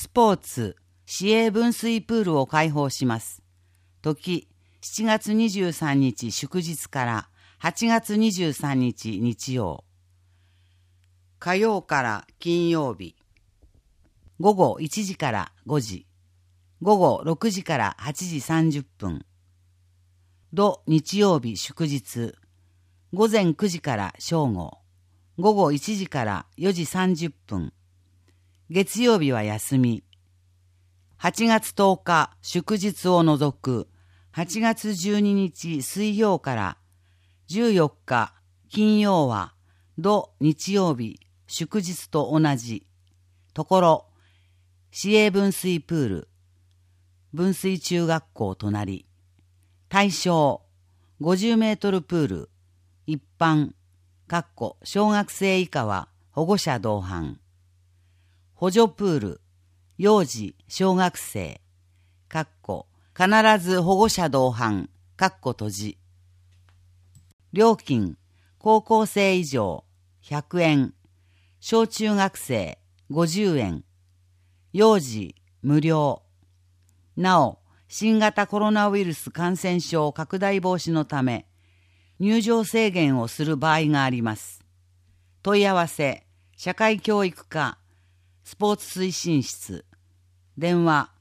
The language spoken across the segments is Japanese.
ポーツ、市営分水プールを開放します。時、7月23日祝日から8月23日日曜。火曜から金曜日。午後1時から5時。午後6時から8時30分。土日曜日祝日。午前9時から正午。午後1時から4時30分。月曜日は休み。8月10日祝日を除く8月12日水曜から14日金曜は土日曜日祝日と同じ。ところ、市営分水プール、分水中学校隣。対象、50メートルプール、一般、小学生以下は保護者同伴。補助プール、幼児、小学生、必ず保護者同伴、閉じ。料金、高校生以上、100円、小中学生、50円、幼児、無料。なお、新型コロナウイルス感染症拡大防止のため、入場制限をする場合があります。問い合わせ、社会教育課、スポーツ推進室、電話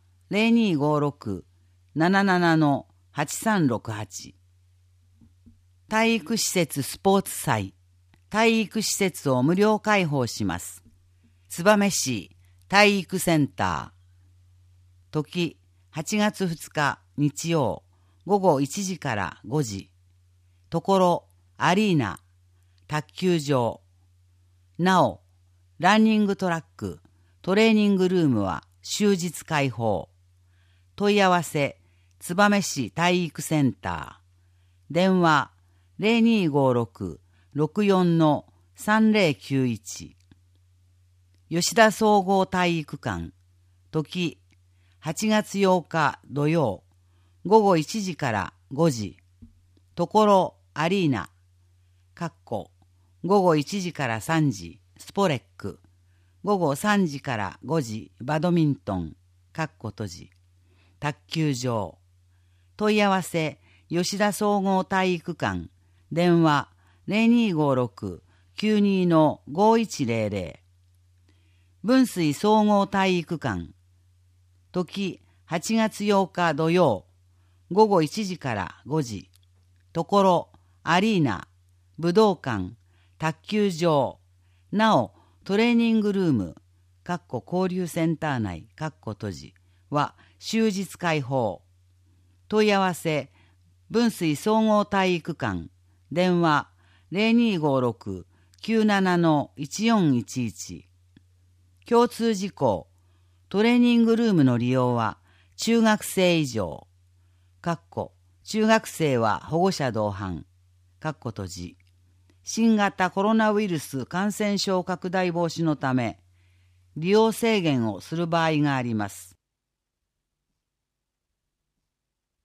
0256-77-8368。体育施設スポーツ祭、体育施設を無料開放します。燕市体育センター。時、8月2日日曜、午後1時から5時。ところ、アリーナ、卓球場。なお、ランニングトラック、トレーニングルームは終日開放。問い合わせ、燕市体育センター。電話、0256-64-3091。吉田総合体育館。時、8月8日土曜、午後1時から5時。ところ、アリーナ、午後1時から3時、スポレック、午後3時から5時、バドミントン、閉じ、卓球場。問い合わせ、吉田総合体育館、電話0256-92-5100。分水総合体育館。時、8月8日土曜、午後1時から5時。ところ、アリーナ、武道館、卓球場。なお、トレーニングルーム、交流センター内、閉じは終日開放。問い合わせ、分水総合体育館、電話0256-97-1411。共通事項、トレーニングルームの利用は中学生以上、中学生は保護者同伴、閉じ。新型コロナウイルス感染症拡大防止のため、利用制限をする場合があります。